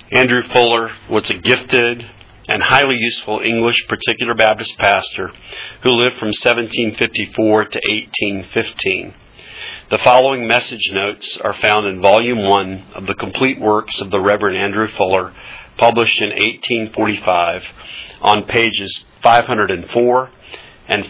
Andrew Fuller was a gifted and highly useful English particular Baptist pastor who lived from 1754 to 1815. The following message notes are found in Volume 1 of the complete works of the Reverend Andrew Fuller, published in 1845, on pages 504 and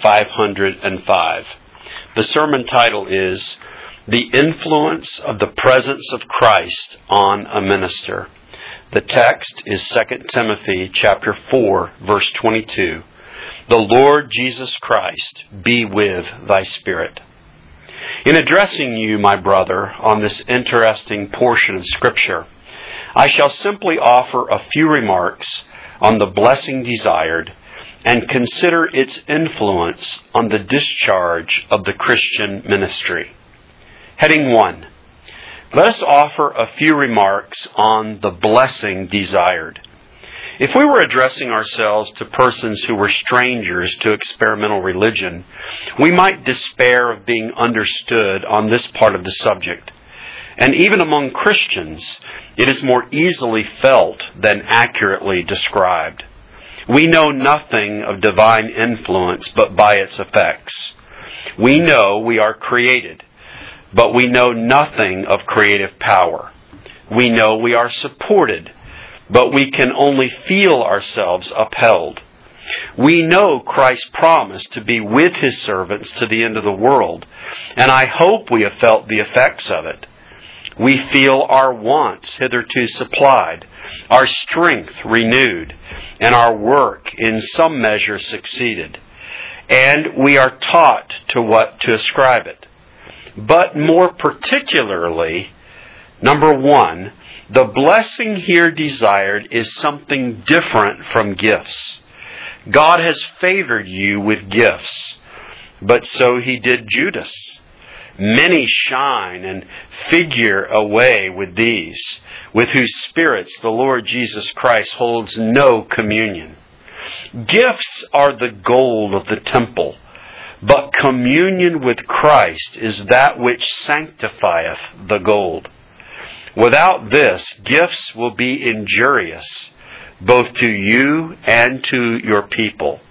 505. The sermon title is The Influence of the Presence of Christ on a Minister. The text is 2 Timothy chapter 4, verse 22. The Lord Jesus Christ be with thy spirit. In addressing you, my brother, on this interesting portion of Scripture, I shall simply offer a few remarks on the blessing desired and consider its influence on the discharge of the Christian ministry. Heading 1. Let us offer a few remarks on the blessing desired. If we were addressing ourselves to persons who were strangers to experimental religion, we might despair of being understood on this part of the subject. And even among Christians, it is more easily felt than accurately described. We know nothing of divine influence but by its effects. We know we are created, but we know nothing of creative power. We know we are supported, but we can only feel ourselves upheld. We know Christ promised to be with His servants to the end of the world, and I hope we have felt the effects of it. We feel our wants hitherto supplied, our strength renewed, and our work in some measure succeeded. And we are taught to what to ascribe it. But more particularly, number 1, the blessing here desired is something different from gifts. God has favored you with gifts, but so He did Judas. Many shine and figure away with these, with whose spirits the Lord Jesus Christ holds no communion. Gifts are the gold of the temple, but communion with Christ is that which sanctifieth the gold. Without this, gifts will be injurious, both to you and to your people.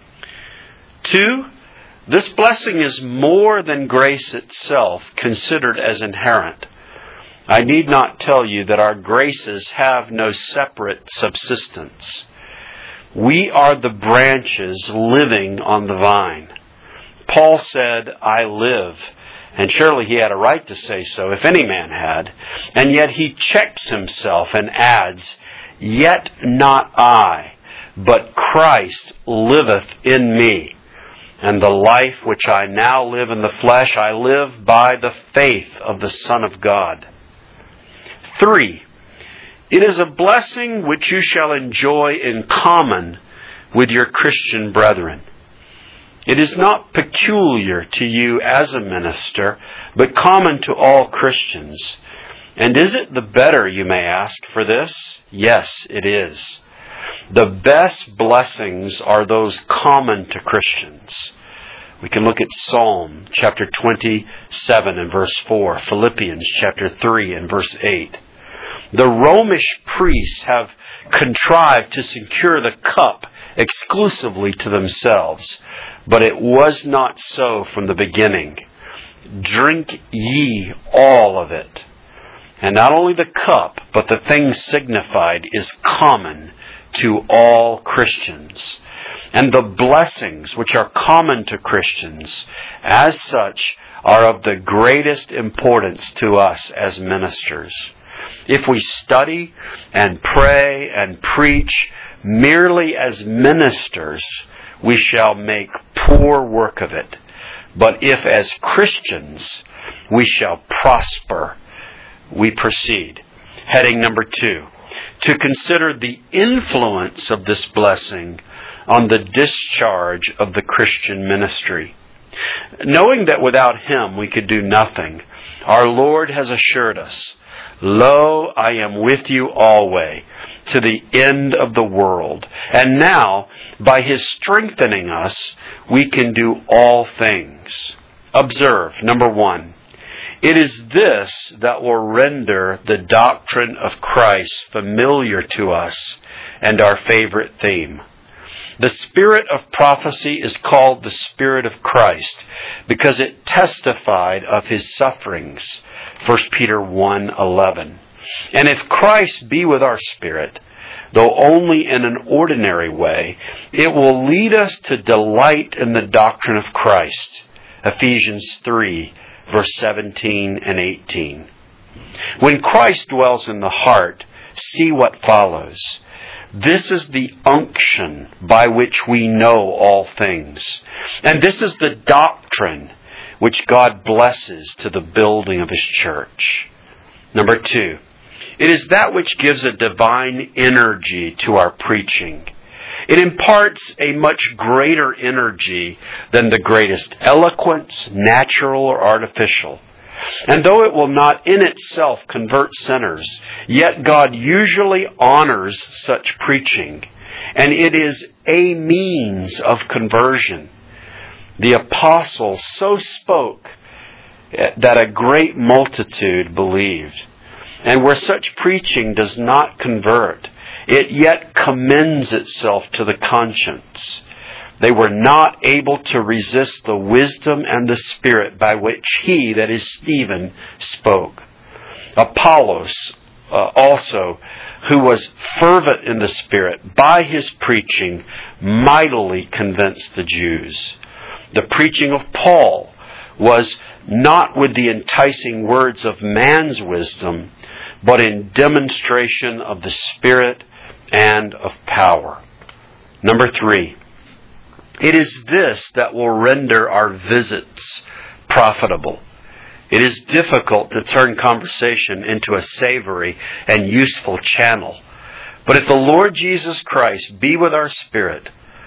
2, this blessing is more than grace itself, considered as inherent. I need not tell you that our graces have no separate subsistence. We are the branches living on the vine. Paul said, I live. And surely he had a right to say so, if any man had. And yet he checks himself and adds, Yet not I, but Christ liveth in me. And the life which I now live in the flesh, I live by the faith of the Son of God. 3. It is a blessing which you shall enjoy in common with your Christian brethren. It is not peculiar to you as a minister, but common to all Christians. And is it the better, you may ask, for this? Yes, it is. The best blessings are those common to Christians. We can look at Psalm chapter 27 and verse 4, Philippians chapter 3 and verse 8. The Romish priests have contrived to secure the cup exclusively to themselves, but it was not so from the beginning. Drink ye all of it. And not only the cup, but the thing signified is common to all Christians. And the blessings which are common to Christians, as such, are of the greatest importance to us as ministers. If we study and pray and preach merely as ministers, we shall make poor work of it. But if as Christians, we shall prosper. We proceed. Heading number 2. To consider the influence of this blessing on the discharge of the Christian ministry. Knowing that without Him we could do nothing, our Lord has assured us, Lo, I am with you always, to the end of the world. And now, by His strengthening us, we can do all things. Observe, number 1, It is this that will render the doctrine of Christ familiar to us and our favorite theme. The spirit of prophecy is called the Spirit of Christ because it testified of His sufferings. 1 Peter 1:11. And if Christ be with our spirit, though only in an ordinary way, it will lead us to delight in the doctrine of Christ. Ephesians 3, verse 17 and 18. When Christ dwells in the heart, see what follows. This is the unction by which we know all things. And this is the doctrine which God blesses to the building of His church. Number 2, it is that which gives a divine energy to our preaching. It imparts a much greater energy than the greatest eloquence, natural or artificial. And though it will not in itself convert sinners, yet God usually honors such preaching, and it is a means of conversion. The apostle so spoke that a great multitude believed. And where such preaching does not convert, it yet commends itself to the conscience. They were not able to resist the wisdom and the spirit by which he, that is Stephen, spoke. Apollos also, who was fervent in the Spirit, by his preaching mightily convinced the Jews. The preaching of Paul was not with the enticing words of man's wisdom, but in demonstration of the Spirit and of power. Number 3, it is this that will render our visits profitable. It is difficult to turn conversation into a savory and useful channel. But if the Lord Jesus Christ be with our spirit,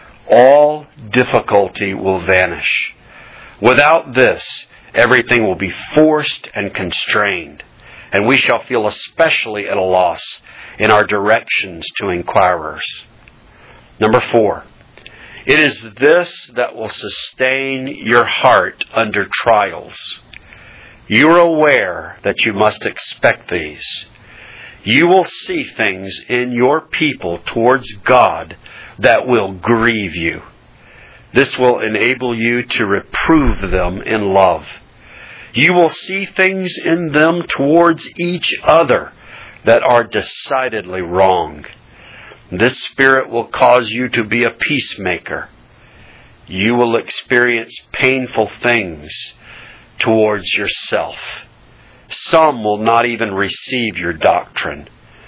all difficulty will vanish. Without this, everything will be forced and constrained, and we shall feel especially at a loss in our directions to inquirers. Number 4, it is this that will sustain your heart under trials. You are aware that you must expect these. You will see things in your people towards God that will grieve you. This will enable you to reprove them in love. You will see things in them towards each other that are decidedly wrong. This Spirit will cause you to be a peacemaker. You will experience painful things towards yourself. Some will not even receive your doctrine.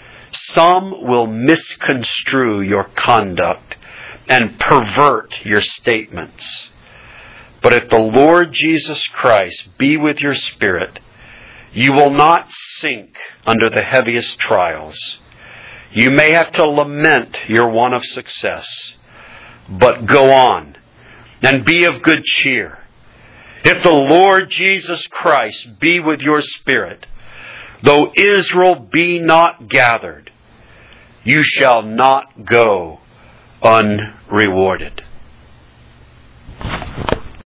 Some will misconstrue your conduct and pervert your statements. But if the Lord Jesus Christ be with your spirit, you will not sink under the heaviest trials. You may have to lament your want of success, but go on and be of good cheer. If the Lord Jesus Christ be with your spirit, though Israel be not gathered, you shall not go unrewarded.